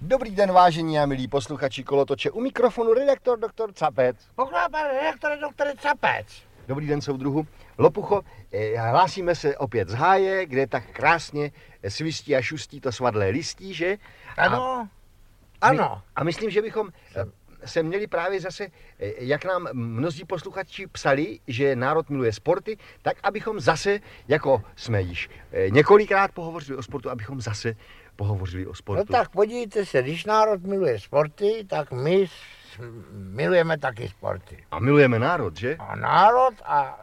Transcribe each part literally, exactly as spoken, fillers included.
Dobrý den, vážení a milí posluchači Kolotoče, u mikrofonu redaktor doktor Capec. Pokládá pan redaktor doktor Capec. Dobrý den, soudruhu. Lopucho, eh, hlásíme se opět z háje, kde tak krásně svistí a šustí to svadlé listí, že? Ano, A, ano. my, a myslím, že bychom se měli právě zase, jak nám mnozí posluchači psali, že národ miluje sporty, tak abychom zase, jako jsme již několikrát pohovořili o sportu, abychom zase pohovořili o sportu. No tak podívejte se, když národ miluje sporty, tak my milujeme taky sporty. A milujeme národ, že? A národ a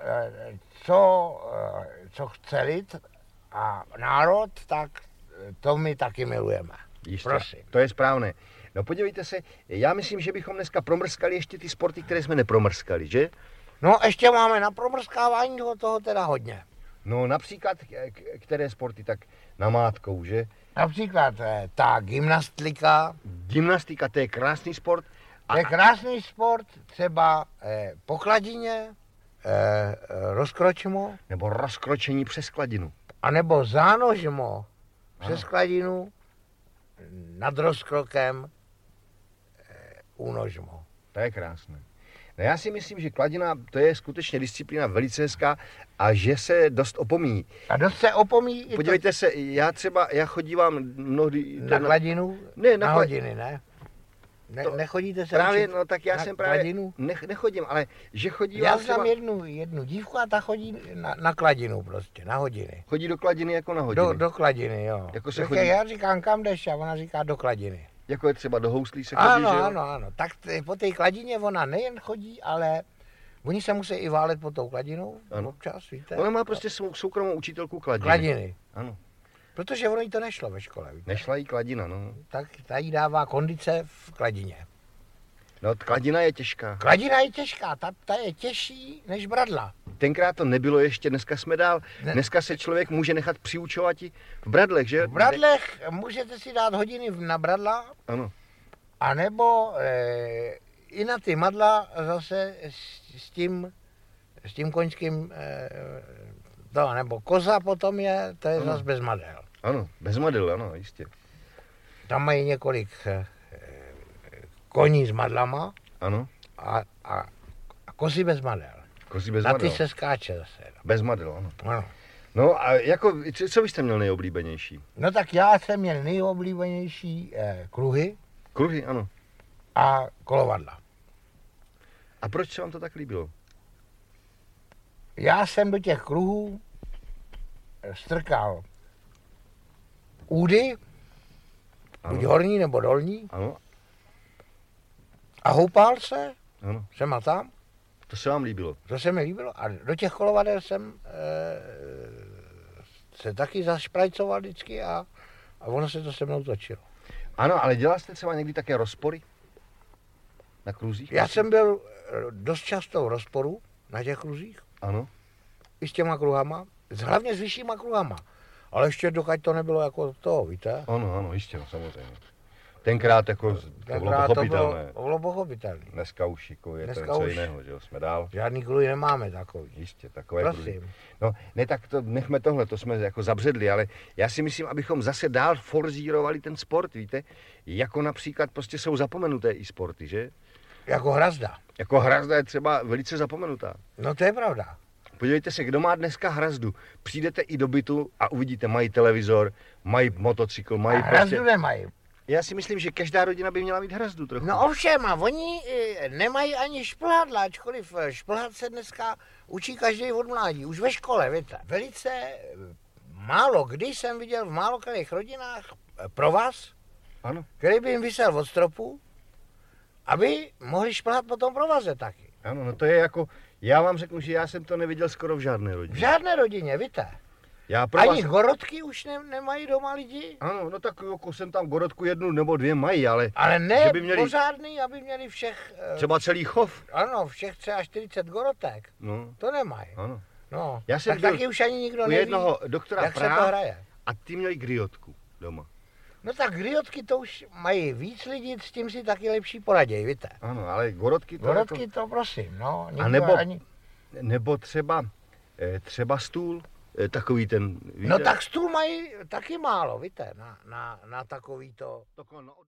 co, co chce lid a národ, tak to my taky milujeme. Jistě, prosím. To je správné. No podívejte se, já myslím, že bychom dneska promrskali ještě ty sporty, které jsme nepromrskali, že? No ještě máme na promrskávání toho, toho teda hodně. No například, které sporty, tak namátkou, že? Například ta gymnastika. Gymnastika, to je krásný sport. To je krásný sport, třeba eh, po kladině, eh, rozkročmo. Nebo rozkročení přes kladinu. A nebo zánožmo přes kladinu, nad rozkrokem, eh, únožmo. To je krásné. No já si myslím, že kladina, to je skutečně disciplína velice hezká a že se dost opomíjí. A dost se opomíjí i Podívejte to... se, já třeba, já chodívám mnohdy... Na kladinu? Ne, na, na kla... hodiny, ne? Ne, to, nechodíte se právě, učit no tak já na jsem právě, kladinu? Ne, nechodím, ale že chodívám Já třeba... znám jednu, jednu dívku a ta chodí na, na kladinu prostě, na hodiny. Chodí do kladiny jako na hodiny. Do, do kladiny, jo. Jako se Tak chodí... Já říkám, kam jdeš, a ona říká do kladiny. Jako je třeba do houslí se chodí, Ano, že jo? ano, ano. Tak t- po té kladině ona nejen chodí, ale oni se musí i válet pod tou kladinou. Ano. Občas, víte. Ona má prostě svou soukromou učitelku kladiny. Kladiny. Ano. Protože ono jí to nešlo ve škole, víte. Nešla jí kladina, no. Tak ta jí dává kondice v kladině. No, kladina je těžká. Kladina je těžká, ta, ta je těžší než bradla. Tenkrát to nebylo ještě, dneska jsme dál. Ne. Dneska se člověk může nechat přiučovat i v bradlech, že? V bradlech můžete si dát hodiny na bradla, Ano. anebo e, i na ty madla zase s, s tím, s tím koňským, e, to, nebo koza potom je, to je Ano. zase bez madel. Ano, bez madel, ano, jistě. Tam mají několik e, koní s madlama Ano, a, a, a kozy bez madel. kozy bez Na madel. ty se skáče zase. Bez madel, ano. Ano. No a jako, co, co byste měl nejoblíbenější? No tak já jsem měl nejoblíbenější eh, kruhy Kruhy, ano. a kolovadla. A proč se vám to tak líbilo? Já jsem do těch kruhů strkal údy, Ano. buď horní nebo dolní, Ano, a houpal se, ano. sem a tam, To se vám líbilo. to se mi líbilo. A do těch kolovadel jsem eh, se taky zašprajcoval vždycky a, a ono se to se mnou točilo. Ano, ale dělal jste třeba někdy také rozpory? Na kruzích? Já jsem byl eh, dost často v rozporu na těch kruzích, Ano. i s těma kruhama, hlavně s vyššíma kruhama. Ale ještě dokud to nebylo jako to, víte? Ano, ano, jistě, no, samozřejmě. Tenkrát jako to bylo Tenkrát to pochopitelné. bylo, bylo pochopitelné. Dneska už jako je Dneska to něco už. jiného, že jo, jsme dál. Žádný kruhy nemáme takový. Jistě, takové Prosím. kruhy. No, ne, tak to nechme tohle, to jsme jako zabředli, ale já si myslím, abychom zase dál forzírovali ten sport, víte? Jako například prostě jsou zapomenuté i sporty, že? Jako hrazda. Jako hrazda je třeba velice zapomenutá. No to je pravda. Podívejte se, kdo má dneska hrazdu. Přijdete i do bytu a uvidíte, mají televizor, mají motocykl, mají A hrazdu prostě... nemají. Já si myslím, že každá rodina by měla mít hrazdu trochu. No ovšem, a oni e, nemají ani šplhadla, ačkoliv šplhat se dneska učí každý od mládí. Už ve škole, víte. Velice e, málo kdy jsem viděl v málo kterých rodinách e, provaz, Ano, který by jim visel od stropu, aby mohli šplhat po tom provaze taky. ano, no to je jako... Já vám řeknu, že já jsem to neviděl skoro v žádné V rodině. žádné rodině, víte. Já pro Ani vás... gorodky už ne, nemají doma lidi. Ano, no tak jako jsem tam gorodku jednu nebo dvě mají, ale Ale ne že by měli pořádný, aby měli všech, eh, třeba celý chov. ano, všech třeba čtyřicet gorotek. No, To nemají. ano. No, Já jsem tak byl taky už ani nikdo U neví, jednoho doktora jak se to Praha hraje. a ty měli griotku doma. No tak griotky to už mají víc lidí, s tím si taky lepší poraděj, víte. Ano, ale gorodky to Gorotky jako... to prosím, no. A nikdo nebo, ani... nebo třeba, eh, třeba stůl, eh, takový ten, víte? No tak stůl mají taky málo, víte, na, na, na takový to... To, no,